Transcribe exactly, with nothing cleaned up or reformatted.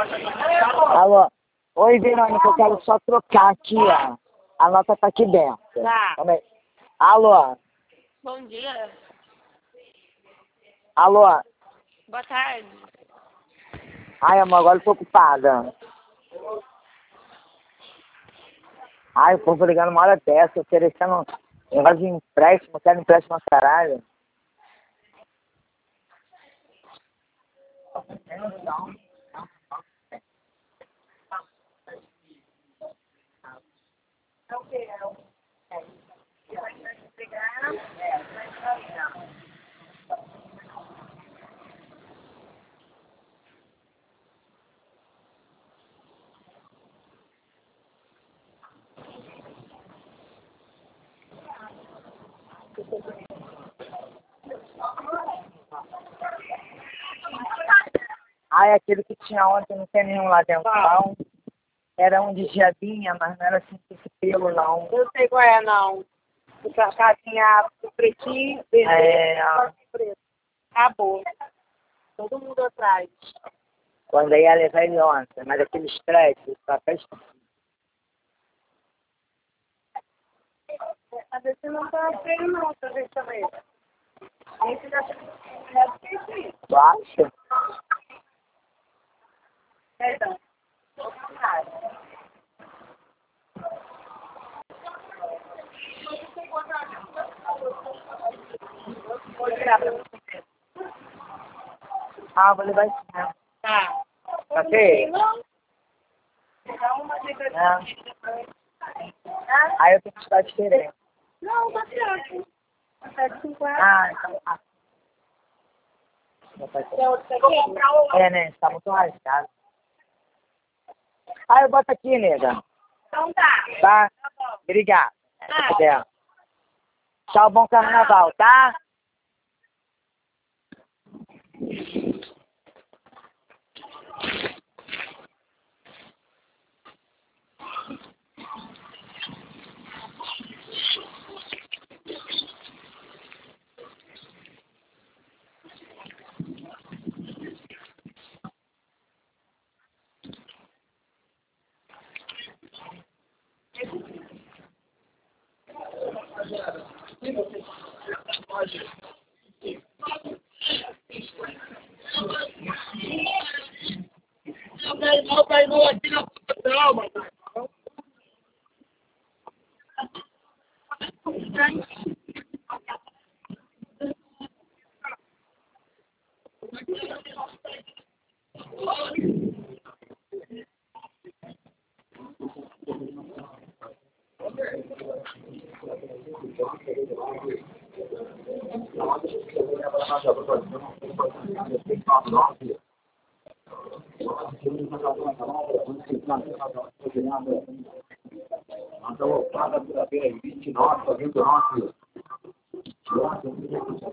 Alô? Oi, Verônica, eu quero só trocar aqui, ó. A nota tá aqui dentro. Tá. Calma aí. Alô? Bom dia. Alô? Boa tarde. Ai, amor, agora eu tô ocupada. Ai, o povo ligando uma hora dessa, oferecendo um negócio de empréstimo, quero empréstimo a caralho. Ai, aquele que tinha ontem não tem nenhum lá dentro, não. Era um de diabinha, mas não era assim com esse pelo, não. Eu sei qual é, não. O casinha pretinho, vermelho, É, preto. Acabou. Todo mundo atrás. quando ia levar ele ontem, mas aquele estresse, os papéis... Às vezes você não tá feio, não, pra ver também. Esse já tem Tu acha? Perdão. Vou tirar pra você. Ah, vou levar isso mesmo. Tá. Tá feio? Não. Dá uma dica de É. Aí eu tenho que estar diferente. Não, tá certo. Tá de cinquenta. Ah, então tá. Quer outro aqui? É, né? Tá muito rasgado. Ah, eu boto aqui, nega. Então tá. Tá? Tá bom. Obrigado. Tá. Até. Tchau, bom carnaval, tá? Não vai não aqui na não, mano. Então, paga pela vinte e nove, vinte e nove.